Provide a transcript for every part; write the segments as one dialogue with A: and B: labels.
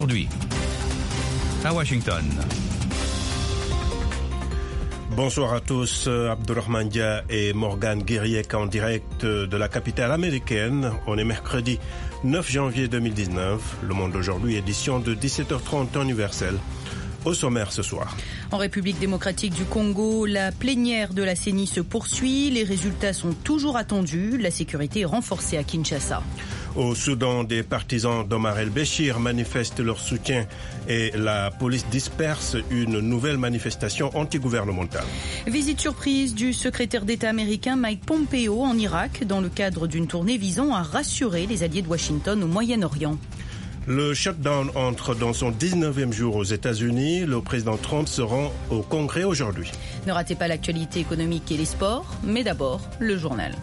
A: Aujourd'hui, à Washington.
B: Bonsoir à tous, Abdurrahman Dia et Morgan Guiriec en direct de la capitale américaine. On est mercredi 9 janvier 2019. Le Monde d'aujourd'hui, édition de 17h30 temps universel. Au sommaire ce soir.
C: En République démocratique du Congo, la plénière de la CENI se poursuit. Les résultats sont toujours attendus. La sécurité est renforcée à Kinshasa.
B: Au Soudan, des partisans d'Omar el-Béchir manifestent leur soutien et la police disperse une nouvelle manifestation antigouvernementale.
C: Visite surprise du secrétaire d'État américain Mike Pompeo en Irak dans le cadre d'une tournée visant à rassurer les alliés de Washington au Moyen-Orient.
B: Le shutdown entre dans son 19e jour aux États-Unis. Le président Trump se rend au Congrès aujourd'hui.
C: Ne ratez pas l'actualité économique et les sports, mais d'abord le journal.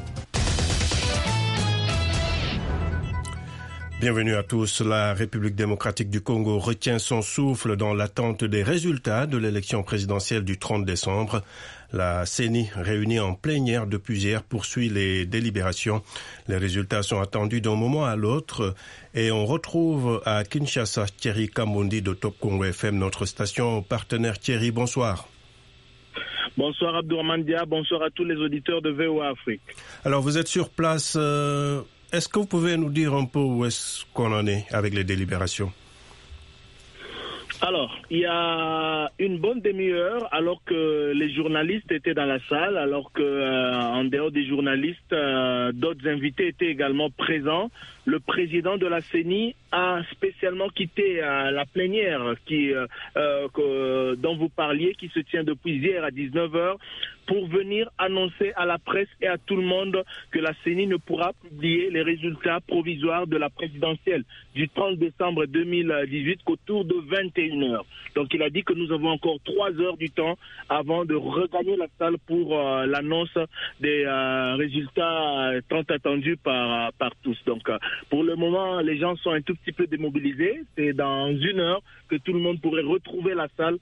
B: Bienvenue à tous. La République démocratique du Congo retient son souffle dans l'attente des résultats de l'élection présidentielle du 30 décembre. La CENI, réunie en plénière depuis hier, poursuit les délibérations. Les résultats sont attendus d'un moment à l'autre et on retrouve à Kinshasa Thierry Kambundi de Top Congo FM, notre station partenaire. Thierry, bonsoir.
D: Bonsoir Abdurrahman Dia, bonsoir à tous les auditeurs de VOA Afrique.
B: Alors vous êtes sur place, est-ce que vous pouvez nous dire un peu où est-ce qu'on en est avec les délibérations ?
D: Alors, il y a une bonne demi-heure, alors que les journalistes étaient dans la salle, alors que en dehors des journalistes, d'autres invités étaient également présents. Le président de la CENI a spécialement quitté la plénière dont vous parliez, qui se tient depuis hier à 19h, pour venir annoncer à la presse et à tout le monde que la CENI ne pourra publier les résultats provisoires de la présidentielle du 30 décembre 2018 qu'autour de 21h. Donc il a dit que nous avons encore 3 heures du temps avant de regagner la salle pour l'annonce des résultats tant attendus par tous. Donc pour le moment, les gens sont un tout petit peu démobilisés. C'est dans 1 heure que tout le monde pourrait retrouver la salle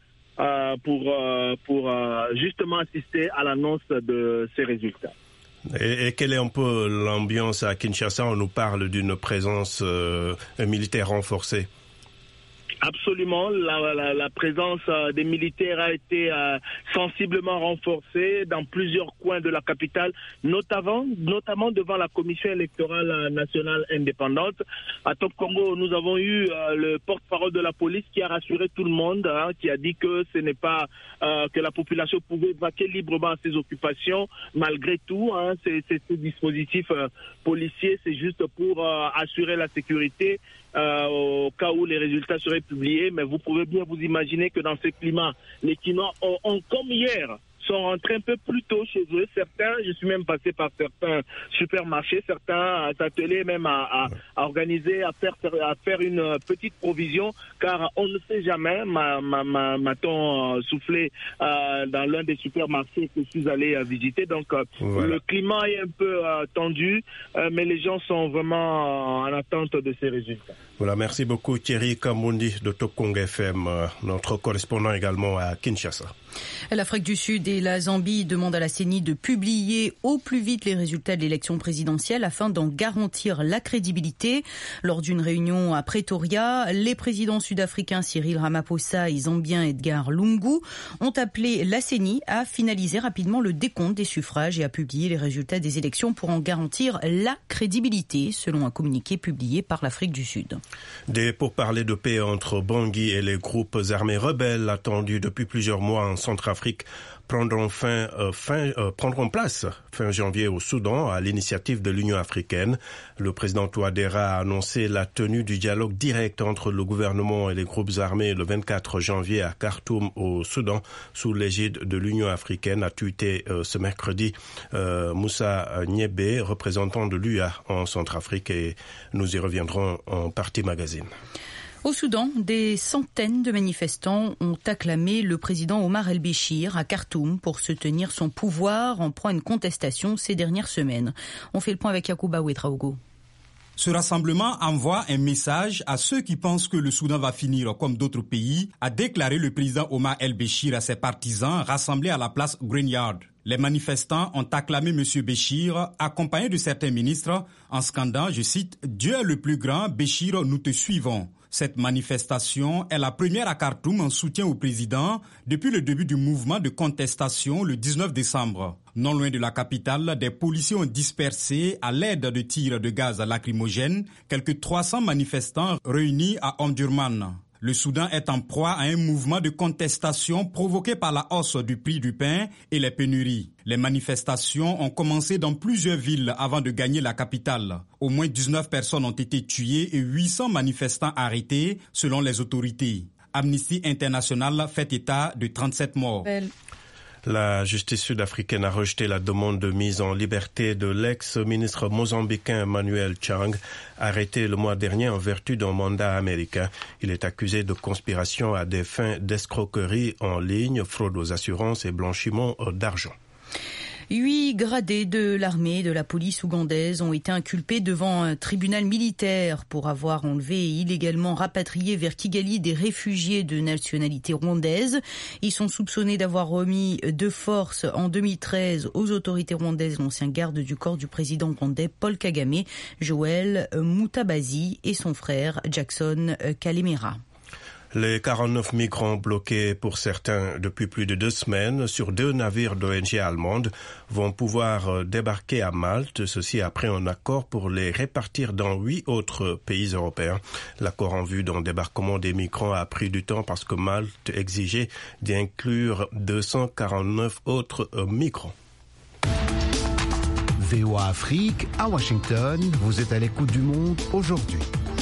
D: pour justement assister à l'annonce de ces résultats.
B: Et quelle est un peu l'ambiance à Kinshasa ? On nous parle d'une présence militaire renforcée.
D: Absolument, la présence des militaires a été sensiblement renforcée dans plusieurs coins de la capitale, notamment devant la Commission électorale nationale indépendante. À Top Congo, nous avons eu le porte-parole de la police qui a rassuré tout le monde, qui a dit que ce n'est pas que la population pouvait vaquer librement à ses occupations. Malgré tout, ces dispositifs policiers, c'est juste pour assurer la sécurité au cas où les résultats seraient publiés, mais vous pouvez bien vous imaginer que dans ce climat, les Kinois ont comme hier, sont rentrés un peu plus tôt chez eux. Certains, je suis même passé par certains supermarchés, certains ateliers même à organiser, à faire une petite provision, car on ne sait jamais, m'a-t-on soufflé dans l'un des supermarchés que je suis allé visiter. Donc voilà. Le climat est un peu tendu, mais les gens sont vraiment en attente de ces résultats.
B: Voilà, merci beaucoup Thierry Kambundi de Top Congo FM, notre correspondant également à Kinshasa.
C: L'Afrique du Sud et la Zambie demandent à la CENI de publier au plus vite les résultats de l'élection présidentielle afin d'en garantir la crédibilité. Lors d'une réunion à Pretoria, les présidents sud-africains Cyril Ramaphosa et zambien Edgar Lungu ont appelé la CENI à finaliser rapidement le décompte des suffrages et à publier les résultats des élections pour en garantir la crédibilité, selon un communiqué publié par l'Afrique du Sud.
B: Des pourparlers de paix entre Bangui et les groupes armés rebelles attendus depuis plusieurs mois en Centrafrique prendront place fin janvier au Soudan à l'initiative de l'Union africaine. Le président Touadéra a annoncé la tenue du dialogue direct entre le gouvernement et les groupes armés le 24 janvier à Khartoum au Soudan sous l'égide de l'Union africaine, a tweeté ce mercredi Moussa Niébé, représentant de l'UA en Centrafrique, et nous y reviendrons en partie magazine.
C: Au Soudan, des centaines de manifestants ont acclamé le président Omar el-Béchir à Khartoum pour soutenir son pouvoir en proie à une contestation ces dernières semaines. On fait le point avec Yacouba Ouedraogo.
E: Ce rassemblement envoie un message à ceux qui pensent que le Soudan va finir comme d'autres pays, a déclaré le président Omar el-Béchir à ses partisans rassemblés à la place Greenyard. Les manifestants ont acclamé M. Béchir, accompagné de certains ministres, en scandant, je cite, « Dieu est le plus grand, Béchir, nous te suivons ». Cette manifestation est la première à Khartoum en soutien au président depuis le début du mouvement de contestation le 19 décembre. Non loin de la capitale, des policiers ont dispersé à l'aide de tirs de gaz lacrymogène quelques 300 manifestants réunis à Omdurman. Le Soudan est en proie à un mouvement de contestation provoqué par la hausse du prix du pain et les pénuries. Les manifestations ont commencé dans plusieurs villes avant de gagner la capitale. Au moins 19 personnes ont été tuées et 800 manifestants arrêtés selon les autorités. Amnesty International fait état de 37 morts.
B: La justice sud-africaine a rejeté la demande de mise en liberté de l'ex-ministre mozambicain Manuel Chang, arrêté le mois dernier en vertu d'un mandat américain. Il est accusé de conspiration à des fins d'escroquerie en ligne, fraude aux assurances et blanchiment d'argent.
C: 8 gradés de l'armée et de la police ougandaise ont été inculpés devant un tribunal militaire pour avoir enlevé et illégalement rapatrié vers Kigali des réfugiés de nationalité rwandaise. Ils sont soupçonnés d'avoir remis de force en 2013 aux autorités rwandaises l'ancien garde du corps du président rwandais Paul Kagame, Joel Mutabazi et son frère Jackson Kalemera.
B: Les 49 migrants bloqués pour certains depuis plus de 2 semaines sur 2 navires d'ONG allemandes vont pouvoir débarquer à Malte, ceci après un accord pour les répartir dans 8 autres pays européens. L'accord en vue d'un débarquement des migrants a pris du temps parce que Malte exigeait d'inclure 249 autres migrants.
F: VOA Afrique, à Washington, vous êtes à l'écoute du monde aujourd'hui.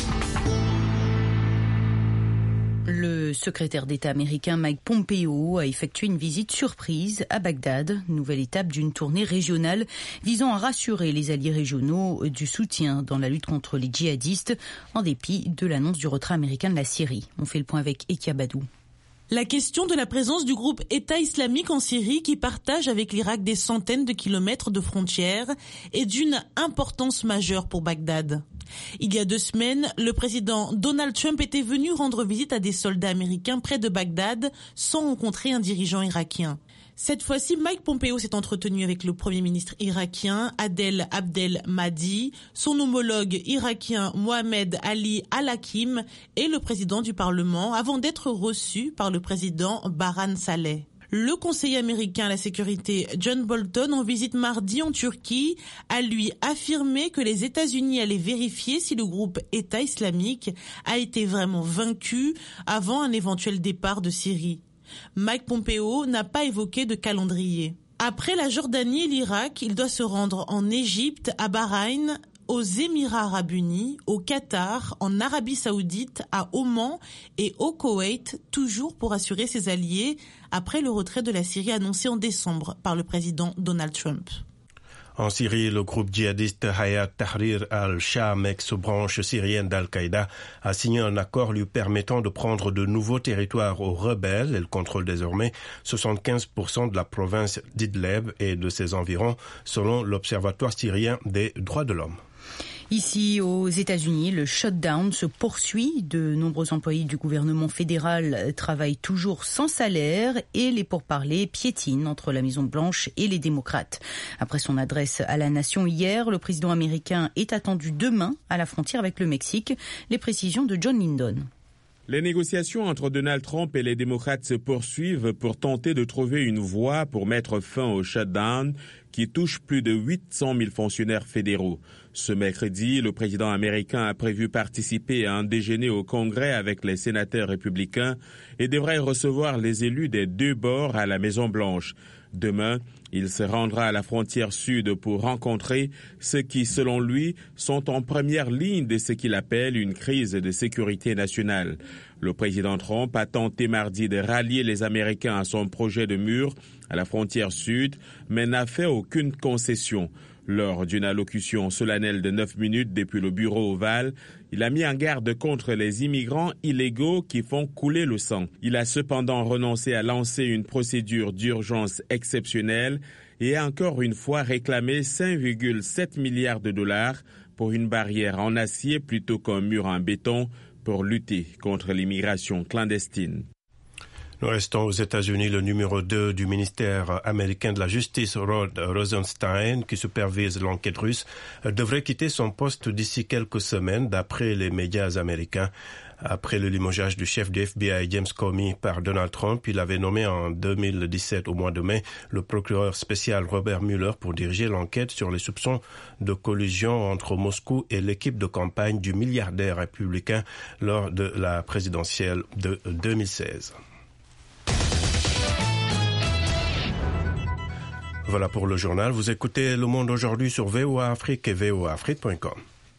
C: Le secrétaire d'État américain Mike Pompeo a effectué une visite surprise à Bagdad, nouvelle étape d'une tournée régionale visant à rassurer les alliés régionaux du soutien dans la lutte contre les djihadistes en dépit de l'annonce du retrait américain de la Syrie. On fait le point avec Ekia Badou.
G: La question de la présence du groupe État islamique en Syrie, qui partage avec l'Irak des centaines de kilomètres de frontières, est d'une importance majeure pour Bagdad. Il y a 2 semaines, le président Donald Trump était venu rendre visite à des soldats américains près de Bagdad sans rencontrer un dirigeant irakien. Cette fois-ci, Mike Pompeo s'est entretenu avec le premier ministre irakien Adel Abdel Mahdi, son homologue irakien Mohamed Ali Al-Hakim et le président du Parlement avant d'être reçu par le président Barhan Saleh. Le conseiller américain à la sécurité John Bolton, en visite mardi en Turquie, a lui affirmé que les États-Unis allaient vérifier si le groupe État islamique a été vraiment vaincu avant un éventuel départ de Syrie. Mike Pompeo n'a pas évoqué de calendrier. Après la Jordanie et l'Irak, il doit se rendre en Égypte, à Bahreïn, aux Émirats arabes unis, au Qatar, en Arabie saoudite, à Oman et au Koweït, toujours pour assurer ses alliés après le retrait de la Syrie annoncé en décembre par le président Donald Trump.
B: En Syrie, le groupe djihadiste Hayat Tahrir al-Sham, ex-branche syrienne d'Al-Qaïda, a signé un accord lui permettant de prendre de nouveaux territoires aux rebelles. Elle contrôle désormais 75% de la province d'Idlib et de ses environs, selon l'Observatoire syrien des droits de l'homme.
C: Ici, aux États-Unis, le shutdown se poursuit. De nombreux employés du gouvernement fédéral travaillent toujours sans salaire et les pourparlers piétinent entre la Maison-Blanche et les démocrates. Après son adresse à la nation hier, le président américain est attendu demain à la frontière avec le Mexique. Les précisions de John Lindon.
H: Les négociations entre Donald Trump et les démocrates se poursuivent pour tenter de trouver une voie pour mettre fin au shutdown qui touche plus de 800 000 fonctionnaires fédéraux. Ce mercredi, le président américain a prévu participer à un déjeuner au Congrès avec les sénateurs républicains et devrait recevoir les élus des 2 bords à la Maison-Blanche. Demain, il se rendra à la frontière sud pour rencontrer ceux qui, selon lui, sont en première ligne de ce qu'il appelle une crise de sécurité nationale. Le président Trump a tenté mardi de rallier les Américains à son projet de mur à la frontière sud, mais n'a fait aucune concession. Lors d'une allocution solennelle de 9 minutes depuis le bureau ovale, il a mis en garde contre les immigrants illégaux qui font couler le sang. Il a cependant renoncé à lancer une procédure d'urgence exceptionnelle et a encore une fois réclamé 5,7 milliards de dollars pour une barrière en acier plutôt qu'un mur en béton pour lutter contre l'immigration clandestine.
B: Nous restons aux États-Unis. Le numéro 2 du ministère américain de la Justice, Rod Rosenstein, qui supervise l'enquête russe, devrait quitter son poste d'ici quelques semaines, d'après les médias américains. Après le limogeage du chef du FBI James Comey par Donald Trump, il avait nommé en 2017 au mois de mai le procureur spécial Robert Mueller pour diriger l'enquête sur les soupçons de collusion entre Moscou et l'équipe de campagne du milliardaire républicain lors de la présidentielle de 2016. Voilà pour le journal. Vous écoutez Le Monde aujourd'hui sur VOA Afrique et voaafrique.com.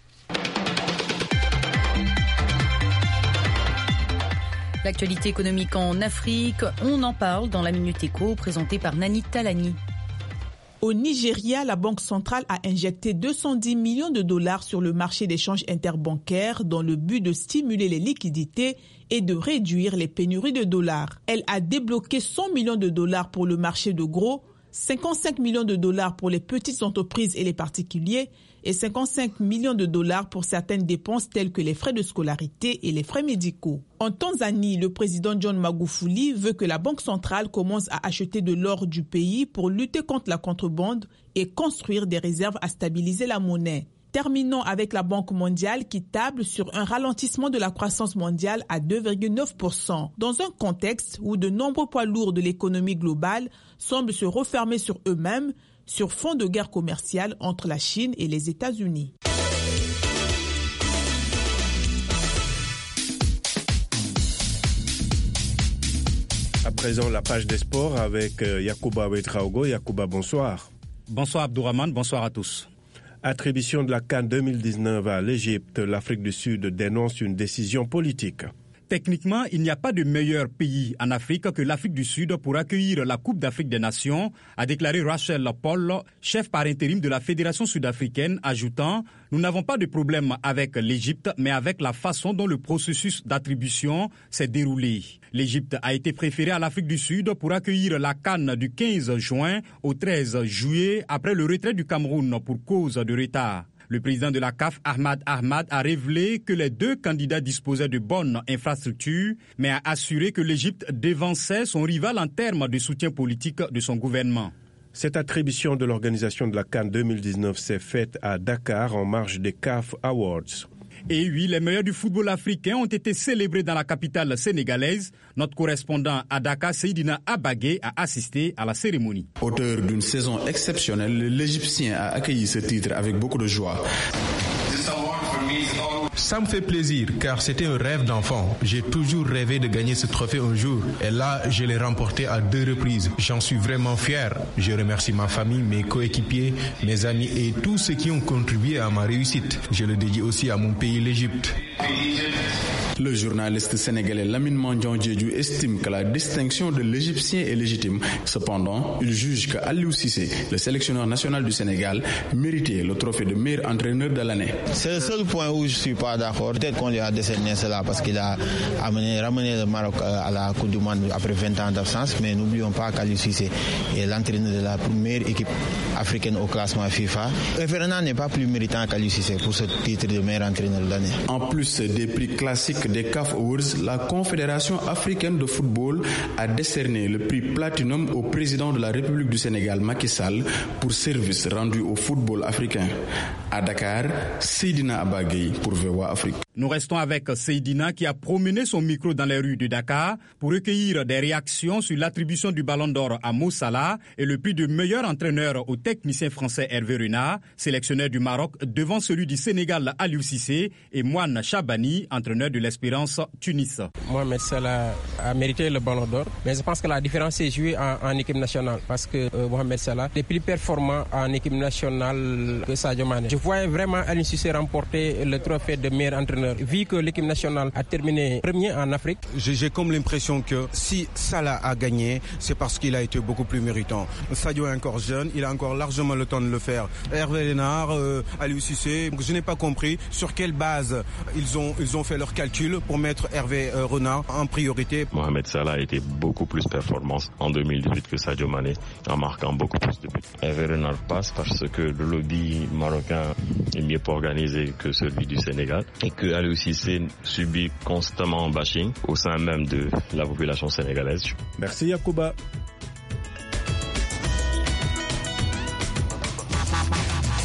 C: L'actualité économique en Afrique, on en parle dans la Minute Éco, présentée par Nani Talani.
I: Au Nigeria, la Banque centrale a injecté 210 millions de dollars sur le marché d'échange interbancaire dans le but de stimuler les liquidités et de réduire les pénuries de dollars. Elle a débloqué 100 millions de dollars pour le marché de gros, 55 millions de dollars pour les petites entreprises et les particuliers et 55 millions de dollars pour certaines dépenses telles que les frais de scolarité et les frais médicaux. En Tanzanie, le président John Magufuli veut que la Banque centrale commence à acheter de l'or du pays pour lutter contre la contrebande et construire des réserves à stabiliser la monnaie. Terminons avec la Banque mondiale qui table sur un ralentissement de la croissance mondiale à 2,9%, dans un contexte où de nombreux poids lourds de l'économie globale semblent se refermer sur eux-mêmes sur fond de guerre commerciale entre la Chine et les États-Unis.
B: À présent, la page des sports avec Yacouba Ouedraogo. Yacouba, bonsoir.
E: Bonsoir Abdourahmane, bonsoir à tous.
B: Attribution de la CAN 2019 à l'Égypte, l'Afrique du Sud dénonce une décision politique.
E: Techniquement, il n'y a pas de meilleur pays en Afrique que l'Afrique du Sud pour accueillir la Coupe d'Afrique des Nations, a déclaré Rachel Paul, chef par intérim de la Fédération sud-africaine, ajoutant « Nous n'avons pas de problème avec l'Égypte, mais avec la façon dont le processus d'attribution s'est déroulé. L'Égypte a été préférée à l'Afrique du Sud pour accueillir la CAN du 15 juin au 13 juillet après le retrait du Cameroun pour cause de retard. » Le président de la CAF, Ahmad Ahmad, a révélé que les deux candidats disposaient de bonnes infrastructures, mais a assuré que l'Égypte devançait son rival en termes de soutien politique de son gouvernement.
B: Cette attribution de l'organisation de la CAN 2019 s'est faite à Dakar en marge des CAF Awards.
E: Et oui, les meilleurs du football africain ont été célébrés dans la capitale sénégalaise. Notre correspondant à Dakar, Seydina Abagué, a assisté à la cérémonie.
J: Auteur d'une saison exceptionnelle, l'Égyptien a accueilli ce titre avec beaucoup de joie.
K: Ça me fait plaisir car c'était un rêve d'enfant. J'ai toujours rêvé de gagner ce trophée un jour. Et là, je l'ai remporté à 2 reprises. J'en suis vraiment fier. Je remercie ma famille, mes coéquipiers, mes amis et tous ceux qui ont contribué à ma réussite. Je le dédie aussi à mon pays, l'Égypte.
J: Le journaliste sénégalais Lamine Mandion Diédhiou estime que la distinction de l'Égyptien est légitime. Cependant, il juge que Aliou Cissé, le sélectionneur national du Sénégal, méritait le trophée de meilleur entraîneur de l'année.
L: C'est le seul point où je ne suis pas d'accord. Peut-être qu'on lui a décerné cela parce qu'il a ramené le Maroc à la Coupe du Monde après 20 ans d'absence. Mais n'oublions pas qu'Aliou Cissé est l'entraîneur de la première équipe africaine au classement FIFA. Renan n'est pas plus méritant qu'Aliou Cissé pour ce titre de meilleur entraîneur de l'année.
J: En plus des prix classiques des CAF Awards, la Confédération africaine de football a décerné le prix Platinum au président de la République du Sénégal, Macky Sall, pour service rendu au football africain. À Dakar, Seydina Abagué pour VOA Afrique.
E: Nous restons avec Seydina qui a promené son micro dans les rues de Dakar pour recueillir des réactions sur l'attribution du Ballon d'Or à Mo Salah et le prix de meilleur entraîneur au technicien français Hervé Renard, sélectionneur du Maroc, devant celui du Sénégal Aliou Cissé et Moine Chabani, entraîneur de l'Espérance Tunis.
M: Mohamed Salah a mérité le Ballon d'Or, mais je pense que la différence est jouée en équipe nationale parce que Mohamed Salah est plus performant en équipe nationale que Sadio Mané. Je vois vraiment Aliou Cissé remporter le trophée de meilleur entraîneur. Vu que l'équipe nationale a terminé premier en Afrique.
N: J'ai comme l'impression que si Salah a gagné, c'est parce qu'il a été beaucoup plus méritant. Sadio est encore jeune, il a encore largement le temps de le faire. Hervé Renard, Aliou Cissé, je n'ai pas compris sur quelle base ils ont fait leur calcul pour mettre Hervé Renard en priorité.
O: Mohamed Salah a été beaucoup plus performant en 2018 que Sadio Mané, en marquant beaucoup plus de buts. Hervé Renard passe parce que le lobby marocain est mieux organisé que celui du Sénégal et que Aliou Cissé subit constamment un bashing au sein même de la population sénégalaise.
B: Merci Yacouba.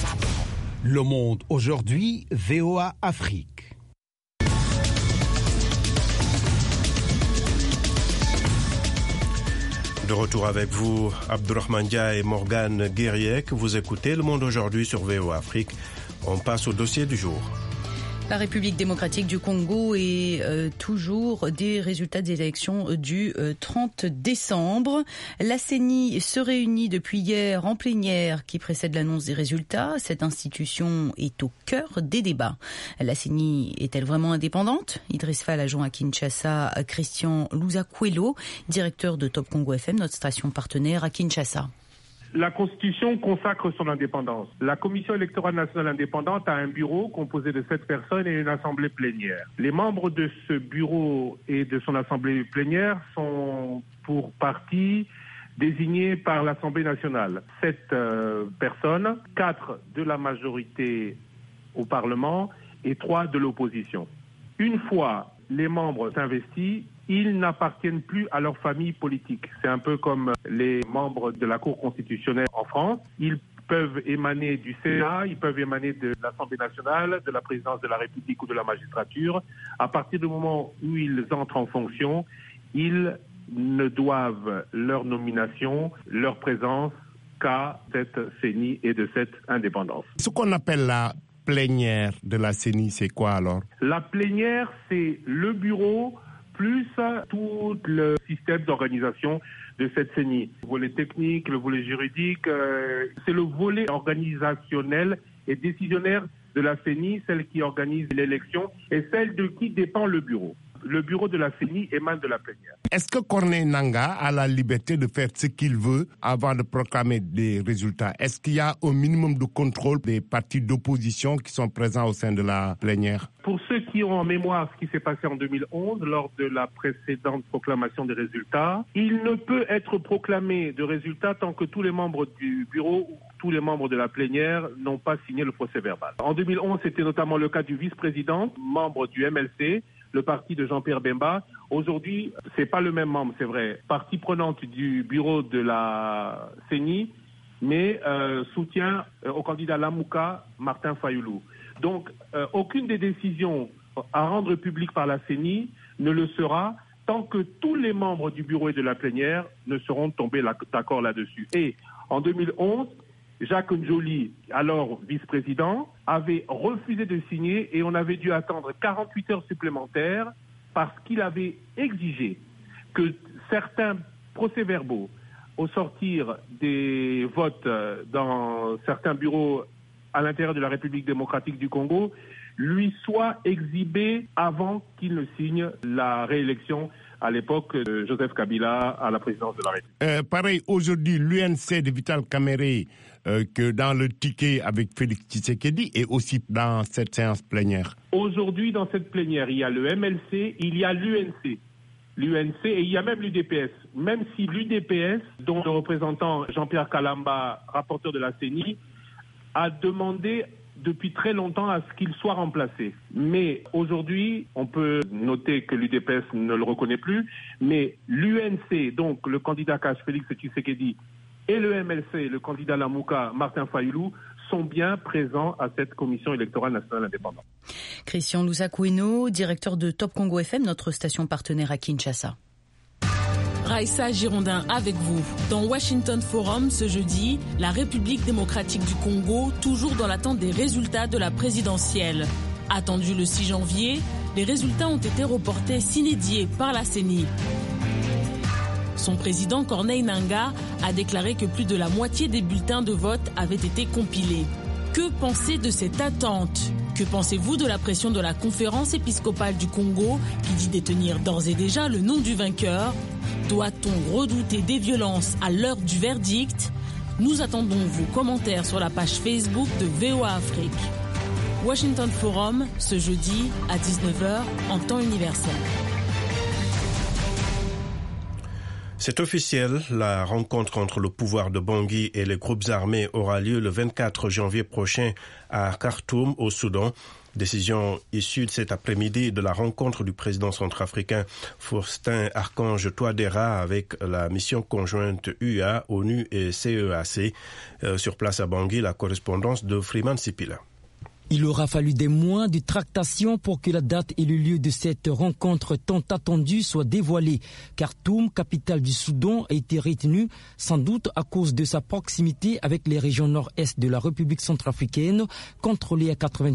F: Le Monde aujourd'hui, VOA Afrique.
B: De retour avec vous, Abdourahmane Dia et Morgane Guerriec. Vous écoutez Le Monde aujourd'hui sur VOA Afrique. On passe au dossier du jour.
C: La République démocratique du Congo est toujours des résultats des élections du 30 décembre. La CENI se réunit depuis hier en plénière qui précède l'annonce des résultats. Cette institution est au cœur des débats. La CENI est-elle vraiment indépendante? Idriss Fall, adjoint à Kinshasa, Christian Luzakwelo, directeur de Top Congo FM, notre station partenaire à Kinshasa.
P: La Constitution consacre son indépendance. La Commission électorale nationale indépendante a un bureau composé de 7 personnes et une assemblée plénière. Les membres de ce bureau et de son assemblée plénière sont pour partie désignés par l'Assemblée nationale. 7 personnes, 4 de la majorité au Parlement et 3 de l'opposition. Une fois les membres investis, ils n'appartiennent plus à leur famille politique. C'est un peu comme les membres de la Cour constitutionnelle en France. Ils peuvent émaner du Sénat, ils peuvent émaner de l'Assemblée nationale, de la présidence de la République ou de la magistrature. À partir du moment où ils entrent en fonction, ils ne doivent leur nomination, leur présence qu'à cette CENI et de cette indépendance.
Q: Ce qu'on appelle la plénière de la CENI, c'est quoi alors? La
P: plénière, c'est le bureau plus tout le système d'organisation de cette CENI. Le volet technique, le volet juridique, c'est le volet organisationnel et décisionnaire de la CENI, celle qui organise l'élection et celle de qui dépend le bureau. Le bureau de la CENI émane de la plénière.
Q: Est-ce que Corneille Nangaa a la liberté de faire ce qu'il veut avant de proclamer des résultats? Est-ce qu'il y a au minimum de contrôle des partis d'opposition qui sont présents au sein de la plénière?
P: Pour ceux qui ont en mémoire ce qui s'est passé en 2011, lors de la précédente proclamation des résultats, il ne peut être proclamé de résultats tant que tous les membres du bureau ou tous les membres de la plénière n'ont pas signé le procès-verbal. En 2011, c'était notamment le cas du vice-président, membre du MLC, le parti de Jean-Pierre Bemba. Aujourd'hui, c'est pas le même membre, c'est vrai, partie prenante du bureau de la CENI, mais soutien au candidat Lamouka, Martin Fayoulou. Donc, aucune des décisions à rendre publiques par la CENI ne le sera tant que tous les membres du bureau et de la plénière ne seront tombés d'accord là-dessus. Et en 2011, Jacques Njoli, alors vice-président, avait refusé de signer et on avait dû attendre 48 heures supplémentaires parce qu'il avait exigé que certains procès-verbaux au sortir des votes dans certains bureaux à l'intérieur de la République démocratique du Congo lui soient exhibés avant qu'il ne signe la réélection à l'époque de Joseph Kabila à la présidence de la République.
Q: Pareil, aujourd'hui, l'UNC de Vital Kamerhe, que dans le ticket avec Félix Tshisekedi et aussi dans cette séance plénière.
P: Aujourd'hui, dans cette plénière, il y a le MLC, il y a l'UNC. L'UNC et il y a même l'UDPS. Même si l'UDPS, dont le représentant Jean-Pierre Kalamba, rapporteur de la CENI, a demandé depuis très longtemps à ce qu'il soit remplacé. Mais aujourd'hui, on peut noter que l'UDPS ne le reconnaît plus, mais l'UNC, donc le candidat Cash Félix Tshisekedi, et le MLC, le candidat Lamouka, Martin Fayoulou, sont bien présents à cette commission électorale nationale indépendante.
C: Christian Luzakweno, directeur de Top Congo FM, notre station partenaire à Kinshasa.
G: Raïssa Girondin avec vous. Dans Washington Forum ce jeudi, la République démocratique du Congo, toujours dans l'attente des résultats de la présidentielle. Attendu le 6 janvier, les résultats ont été reportés sine die par la CENI. Son président Corneille Nangaa a déclaré que plus de la moitié des bulletins de vote avaient été compilés. Que pensez de cette attente? Que pensez-vous de la pression de la conférence épiscopale du Congo qui dit détenir d'ores et déjà le nom du vainqueur? Doit-on redouter des violences à l'heure du verdict? Nous attendons vos commentaires sur la page Facebook de VOA Afrique. Washington Forum, ce jeudi à 19h en temps universel.
B: C'est officiel, la rencontre entre le pouvoir de Bangui et les groupes armés aura lieu le 24 janvier prochain à Khartoum, au Soudan. Décision issue de cet après-midi de la rencontre du président centrafricain Faustin Archange Touadéra avec la mission conjointe UA, ONU et CEAC. Sur place à Bangui, la correspondance de Freeman Sipila.
R: Il aura fallu des mois de tractation pour que la date et le lieu de cette rencontre tant attendue soient dévoilés. Khartoum, capitale du Soudan, a été retenue sans doute à cause de sa proximité avec les régions nord-est de la République centrafricaine, contrôlée à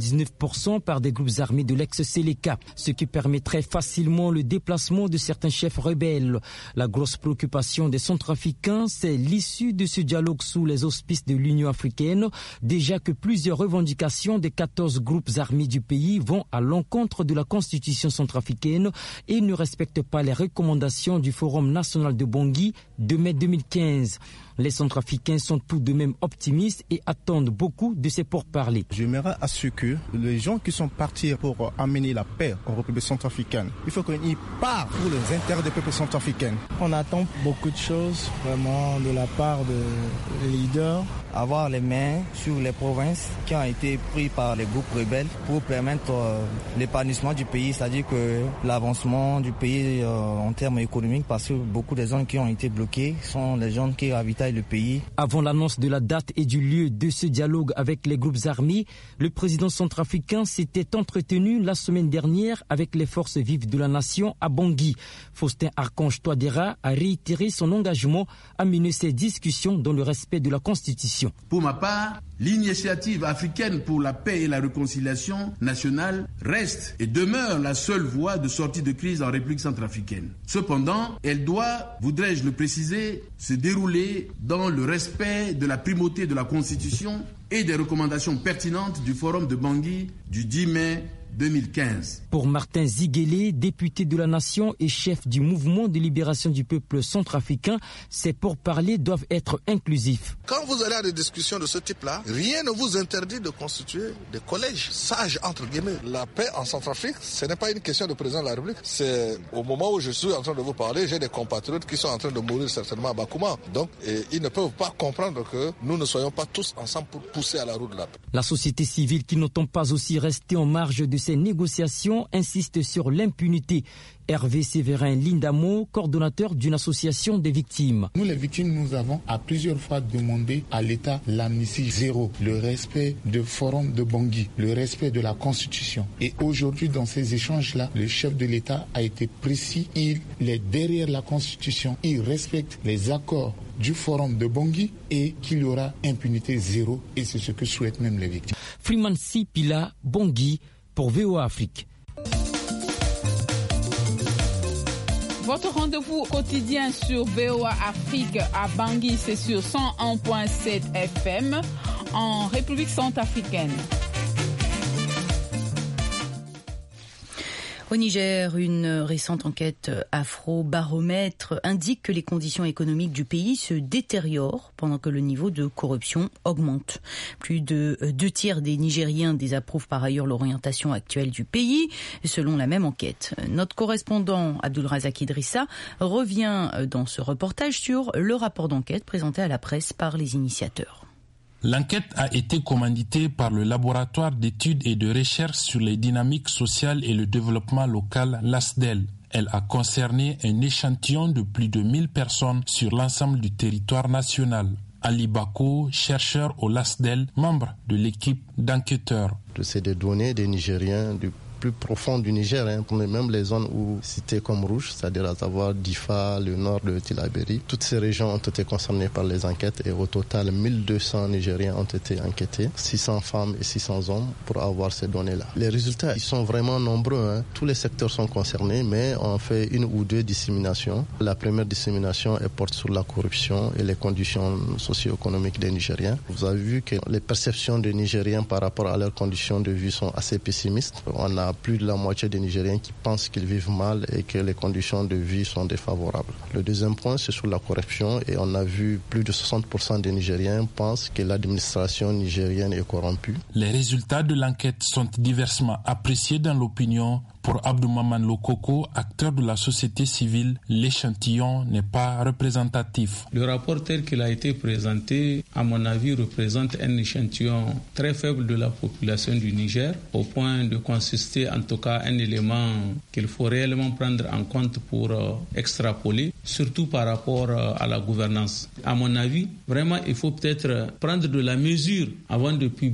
R: 99% par des groupes armés de l'ex-Seleka, ce qui permettrait facilement le déplacement de certains chefs rebelles. La grosse préoccupation des Centrafricains, c'est l'issue de ce dialogue sous les auspices de l'Union africaine, déjà que plusieurs revendications des 14 groupes armés du pays vont à l'encontre de la constitution centrafricaine et ne respectent pas les recommandations du Forum national de Bangui de mai 2015. Les Centrafricains sont tout de même optimistes et attendent beaucoup de ces pourparlers.
S: J'aimerais à ce que les gens qui sont partis pour amener la paix en République centrafricaine, il faut qu'ils partent pour les intérêts des peuples centrafricains.
T: On attend beaucoup de choses vraiment de la part des leaders. Avoir les mains sur les provinces qui ont été prises par les groupes rebelles pour permettre l'épanouissement du pays, c'est-à-dire que l'avancement du pays en termes économiques, parce que beaucoup des zones qui ont été bloquées sont les zones qui ravitaillent le pays.
R: Avant l'annonce de la date et du lieu de ce dialogue avec les groupes armés, le président centrafricain s'était entretenu la semaine dernière avec les forces vives de la nation à Bangui. Faustin Archange Touadéra a réitéré son engagement à mener ces discussions dans le respect de la Constitution.
U: Pour ma part, l'initiative africaine pour la paix et la réconciliation nationale reste et demeure la seule voie de sortie de crise en République centrafricaine. Cependant, elle doit, voudrais-je le préciser, se dérouler dans le respect de la primauté de la Constitution et des recommandations pertinentes du Forum de Bangui du 10 mai 2015.
R: Pour Martin Ziguélé, député de la Nation et chef du mouvement de libération du peuple centrafricain, ces pourparlers doivent être inclusifs.
V: Quand vous allez à des discussions de ce type-là, rien ne vous interdit de constituer des collèges sages, entre guillemets. La paix en Centrafrique, ce n'est pas une question de président de la République. C'est au moment où je suis en train de vous parler, j'ai des compatriotes qui sont en train de mourir certainement à Bakouma. Donc, ils ne peuvent pas comprendre que nous ne soyons pas tous ensemble pour pousser à la roue de la paix.
R: La société civile, qui n'entend pas aussi rester en marge de ces négociations, insiste sur l'impunité. Hervé Séverin Lindamo, coordonnateur d'une association des victimes.
W: Nous, les victimes, nous avons à plusieurs fois demandé à l'État l'amnistie zéro, le respect du Forum de Bangui, le respect de la Constitution. Et aujourd'hui, dans ces échanges-là, le chef de l'État a été précis. Il est derrière la Constitution. Il respecte les accords du Forum de Bangui et qu'il y aura impunité zéro. Et c'est ce que souhaitent même les victimes.
R: Freeman Sipila, Bangui, pour VOA Afrique.
I: Votre rendez-vous quotidien sur VOA Afrique à Bangui, c'est sur 101.7 FM en République centrafricaine.
C: Au Niger, une récente enquête Afrobaromètre indique que les conditions économiques du pays se détériorent pendant que le niveau de corruption augmente. Plus de 2/3 des Nigériens désapprouvent par ailleurs l'orientation actuelle du pays, selon la même enquête. Notre correspondant Abdulrazak Idrissa revient dans ce reportage sur le rapport d'enquête présenté à la presse par les initiateurs.
X: L'enquête a été commanditée par le laboratoire d'études et de recherche sur les dynamiques sociales et le développement local, l'ASDEL. Elle a concerné un échantillon de plus de 1000 personnes sur l'ensemble du territoire national. Ali Bako, chercheur au LASDEL, membre de l'équipe d'enquêteurs.
Y: C'est des données des Nigériens du plus profond du Niger, même les zones où citées comme rouges, c'est-à-dire à savoir Difa, le nord de Tillabéri. Toutes ces régions ont été concernées par les enquêtes et au total 1200 Nigériens ont été enquêtés, 600 femmes et 600 hommes pour avoir ces données-là. Les résultats, ils sont vraiment nombreux. Tous les secteurs sont concernés, mais on fait une ou deux disséminations. La première dissémination, elle porte sur la corruption et les conditions socio-économiques des Nigériens. Vous avez vu que les perceptions des Nigériens par rapport à leurs conditions de vie sont assez pessimistes. On a plus de la moitié des Nigériens qui pensent qu'ils vivent mal et que les conditions de vie sont défavorables. Le deuxième point, c'est sur la corruption et on a vu plus de 60% des Nigériens pensent que l'administration nigérienne est corrompue.
X: Les résultats de l'enquête sont diversement appréciés dans l'opinion. Pour Abdoumaman Lokoko, acteur de la société civile, l'échantillon n'est pas représentatif.
Z: Le rapport tel qu'il a été présenté, à mon avis, représente un échantillon très faible de la population du Niger, au point de consister en tout cas un élément qu'il faut réellement prendre en compte pour extrapoler, surtout par rapport à la gouvernance. À mon avis, vraiment, il faut peut-être prendre de la mesure avant de publier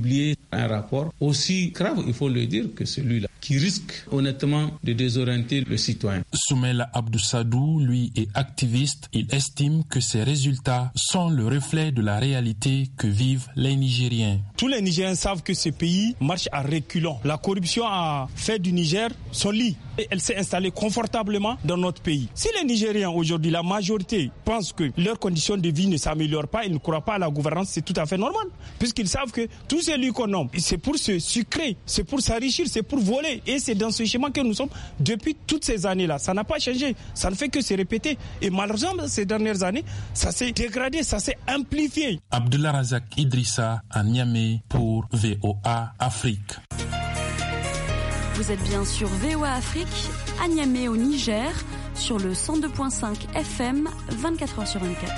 Z: un rapport aussi grave, il faut le dire, que celui-là, qui risque honnêtement de désorienter le citoyen.
X: Soumaïla Abdoussadou, lui, est activiste. Il estime que ces résultats sont le reflet de la réalité que vivent les Nigériens.
A: Tous les Nigériens savent que ce pays marche à reculons. La corruption a fait du Niger son lit. Et elle s'est installée confortablement dans notre pays. Si les Nigériens aujourd'hui, la majorité, pensent que leurs conditions de vie ne s'améliorent pas, ils ne croient pas à la gouvernance, c'est tout à fait normal. Puisqu'ils savent que tout celui qu'on nomme, c'est pour se sucrer, c'est pour s'enrichir, c'est pour voler. Et c'est dans ce schéma que nous sommes depuis toutes ces années-là. Ça n'a pas changé, ça ne fait que se répéter. Et malheureusement, ces dernières années, ça s'est dégradé, ça s'est amplifié.
X: Abdullah Razak Idrissa à Niamey pour VOA Afrique.
D: Vous êtes bien sur VOA Afrique, à Niamey au Niger, sur le 102.5 FM, 24h sur 24.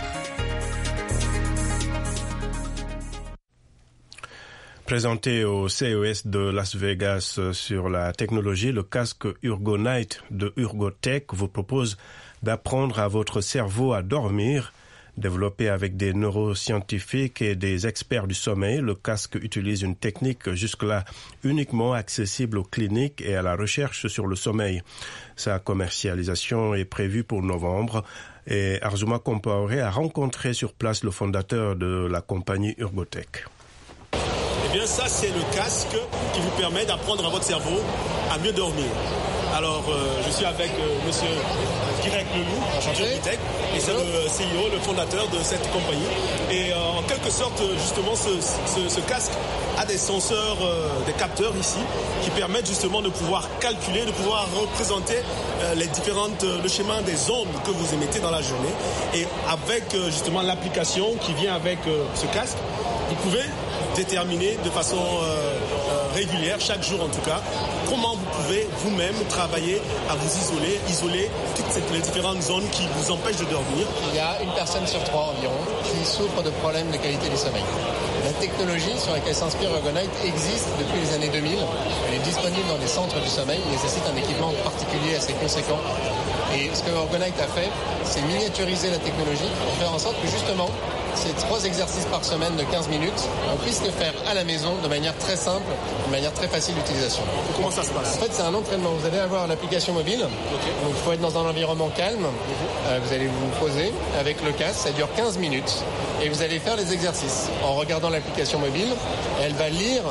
B: Présenté au CES de Las Vegas sur la technologie, le casque Urgonite de Urgotech vous propose d'apprendre à votre cerveau à dormir. Développé avec des neuroscientifiques et des experts du sommeil, le casque utilise une technique jusque-là uniquement accessible aux cliniques et à la recherche sur le sommeil. Sa commercialisation est prévue pour novembre et Arzouma Compaoré a rencontré sur place le fondateur de la compagnie Urgotech.
H: Eh bien, ça, c'est le casque qui vous permet d'apprendre à votre cerveau à mieux dormir. Alors, je suis avec monsieur Kirek Lelou, Urgotech, et c'est le CEO, le fondateur de cette compagnie. Et en quelque sorte, justement, ce casque a des senseurs, des capteurs ici, qui permettent justement de pouvoir calculer, de pouvoir représenter le schéma des ondes que vous émettez dans la journée. Et avec justement l'application qui vient avec ce casque, vous pouvez déterminer de façon régulière, chaque jour en tout cas, comment vous pouvez vous-même travailler à vous isoler toutes les différentes zones qui vous empêchent de dormir.
J: Il y a une personne sur 3 environ qui souffre de problèmes de qualité du sommeil. La technologie sur laquelle s'inspire Urgonite existe depuis les années 2000. Elle est disponible dans les centres du sommeil. Il nécessite un équipement particulier assez conséquent. Et ce que Urgonite a fait, c'est miniaturiser la technologie pour faire en sorte que justement, ces 3 exercices par semaine de 15 minutes, on puisse les faire à la maison de manière très simple, de manière très facile d'utilisation.
H: Comment ça se passe?
J: En fait, c'est un entraînement. Vous allez avoir l'application mobile. Donc, il faut être dans un environnement calme. Vous allez vous poser avec le casque. Ça dure 15 minutes. Et vous allez faire les exercices. En regardant l'application mobile, elle va lire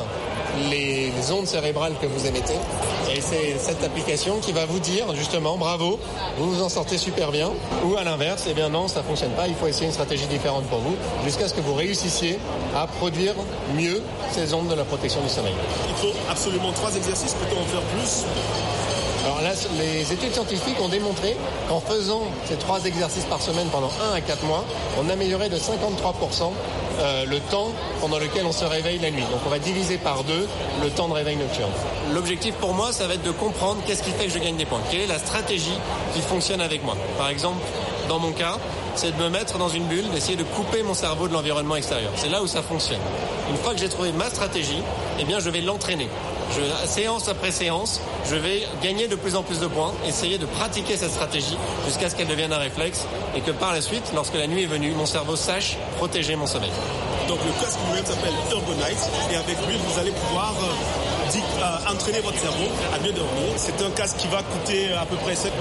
J: les ondes cérébrales que vous émettez. Et c'est cette application qui va vous dire justement bravo, vous vous en sortez super bien. Ou à l'inverse, eh bien non, ça ne fonctionne pas, il faut essayer une stratégie différente pour vous, jusqu'à ce que vous réussissiez à produire mieux ces ondes de la protection du sommeil.
H: Il faut absolument 3 exercices, peut-on en faire plus?
J: Alors là, les études scientifiques ont démontré qu'en faisant ces 3 exercices par semaine pendant 1 à 4 mois, on améliorait de 53% le temps pendant lequel on se réveille la nuit. Donc on va diviser par 2 le temps de réveil nocturne. L'objectif pour moi, ça va être de comprendre qu'est-ce qui fait que je gagne des points. Quelle est la stratégie qui fonctionne avec moi? Par exemple, dans mon cas, c'est de me mettre dans une bulle, d'essayer de couper mon cerveau de l'environnement extérieur. C'est là où ça fonctionne. Une fois que j'ai trouvé ma stratégie, eh bien je vais l'entraîner. Séance après séance, je vais gagner de plus en plus de points, essayer de pratiquer cette stratégie jusqu'à ce qu'elle devienne un réflexe et que par la suite, lorsque la nuit est venue, mon cerveau sache protéger mon sommeil.
H: Donc le casque lui-même s'appelle Urgonite et avec lui, vous allez pouvoir entraîner votre cerveau à mieux dormir. C'est un casque qui va coûter à peu près $700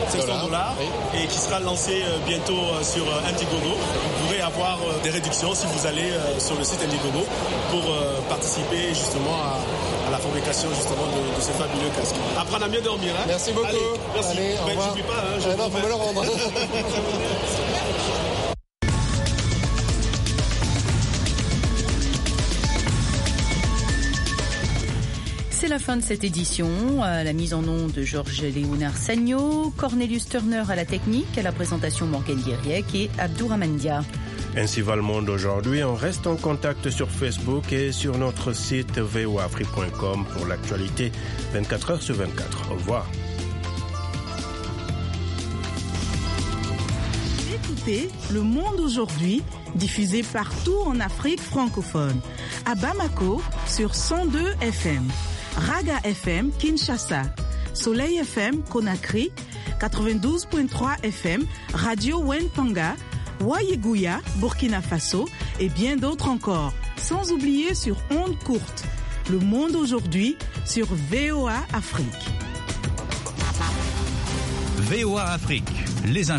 H: et qui sera lancé bientôt sur Indiegogo. Vous pourrez avoir des réductions si vous allez sur le site Indiegogo pour participer justement à la fabrication justement de ce fabuleux casque. Apprendre à mieux dormir. Hein?
J: Merci beaucoup.
H: Allez, merci.
J: Allez, au revoir.
H: J'oublie pas. Hein,
J: non, faut me le rendre.
C: C'est la fin de cette édition. À la mise en onde de Georges-Léonard Sagno, Cornelius Turner à la technique, à la présentation Morgane Guériec et Abdourahmane Dia.
B: Ainsi va le monde aujourd'hui. On reste en contact sur Facebook et sur notre site voafrique.com pour l'actualité 24 heures sur 24. Au revoir.
I: Écoutez Le Monde aujourd'hui, diffusé partout en Afrique francophone. À Bamako sur 102 FM. Raga FM Kinshasa, Soleil FM Conakry, 92.3 FM, Radio Wentanga, Wayeguya, Burkina Faso et bien d'autres encore. Sans oublier sur ondes courtes, Le monde aujourd'hui sur VOA Afrique.
E: VOA Afrique, les